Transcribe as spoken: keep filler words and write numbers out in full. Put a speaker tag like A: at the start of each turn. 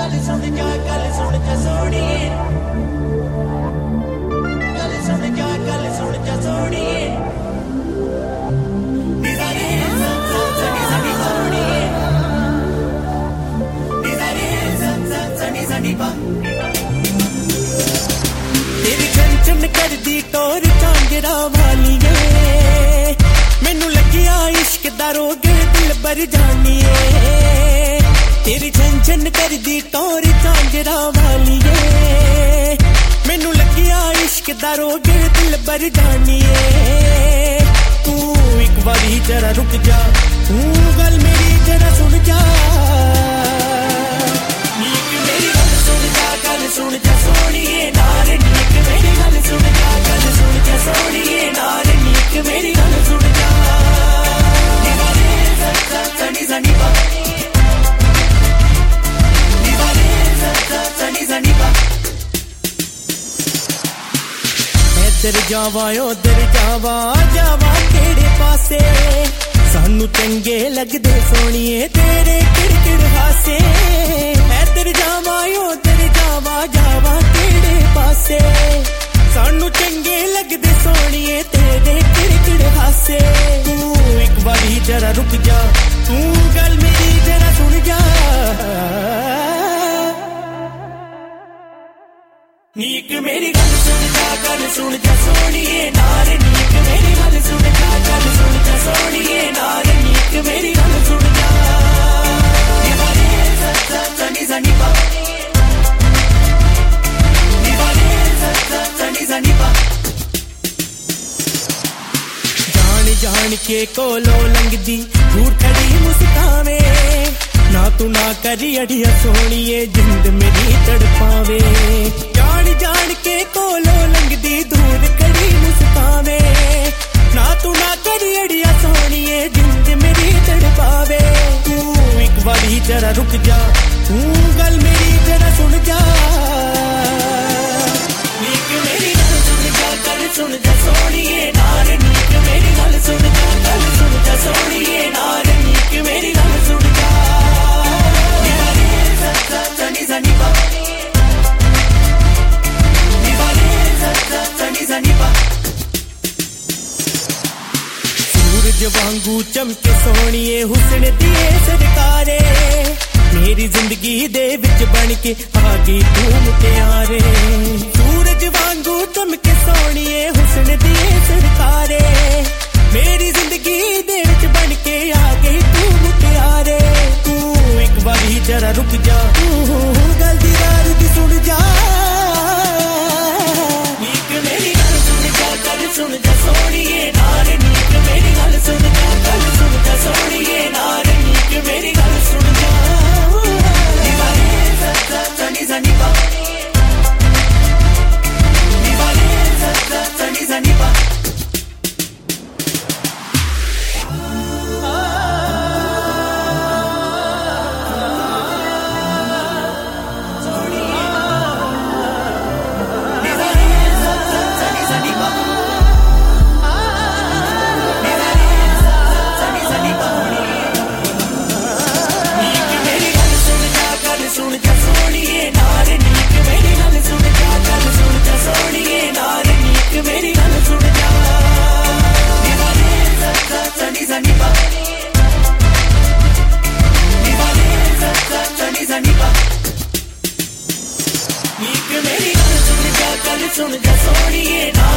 A: गल सुन जा गल सुन जा सोनिए गल सुन जा गल सुन जा सोनिए निजारे सत सत सनी सनी सोनिए निजारे सत सत सनी सनी पा तेरी चंचन कर दी तोर चांजरा वालिए मैनू लगिया इश्क दा रोग दिल भर जानिए तेरी झंझन कर दी तोर झांजरा वालिए मैनू लगिया इश्क दा रोग दिल भर जानिए तू एक बारी जरा रुक जा तू गल मेरी जरा सुन जा नीक मेरी गल सुन जा गल सुन जा सोनिए नार नीक मेरी गल सुन जा गल सुन जा सोनिए नार नीक मेरी गल सुन जा निवारे सत सत सनी सनी पा इधर जावा उधर जावा जावा केड़े पासे सानू चंगे लगदे सोनिए तेरे किड़किड़ हासे इधर जावा उधर जावा जावा केड़े पासे सानू चंगे लगदे सोनिए तेरे किड़किड़ हासे तू एक बारी जरा रुक जा तू गल मेरी जरा सुन जा नीक मेरी गल सुन जा गल सुन जा सोनिए नार नीक मेरी गल सुन जा गल सुन जा सोनिए नार नीक मेरी गल सुन जा निवारे सत सत सनी सनी पा निवारे सत सत सनी सनी पा जान जान के कोलो लंघदी दूर खड़ी मुस्कावे ना तू ना करी अड़िया सोनिए जिंद मेरी तड़पावे जान जान के कोलो लंघदी दूर खड़ी मुस्कावे ना तू ना करी अड़िया सोनिए जिंद मेरी तड़पावे तू एक बारी जरा रुक जा तू गल मेरी जरा सुन जा नीक मेरी गल सुन जा गल सुन जा सोनिए नार नीक मेरी गल सुन जा गल सुन जा सोनिए नार नीक मेरी गल सुन जा सनी सनी पा निवारे सत सत सनी सनी पा सूरज वांगू चमके सोनिए हुस्न दिए सरकारे मेरी जिंदगी दे विच बन के आ गई तू मुटियारे सूरज वांगू चमके सोनिए हुस्न दिए सरकारे मेरी जिंदगी दे विच बन के आ गई तू मुटियारे तू एक बारी जरा रुक जा तू गल दी रार दी सुन जा नीक मेरी गल सुन जा गल सुन जा सोनिए नार नीक मेरी गल सुन जा गल सुन जा सोनिए नार नीक मेरी गल सुन जा निवारे सत सत सनी सनी पा निवारे सत सत सनी सनी पा सुन जा सोनिए।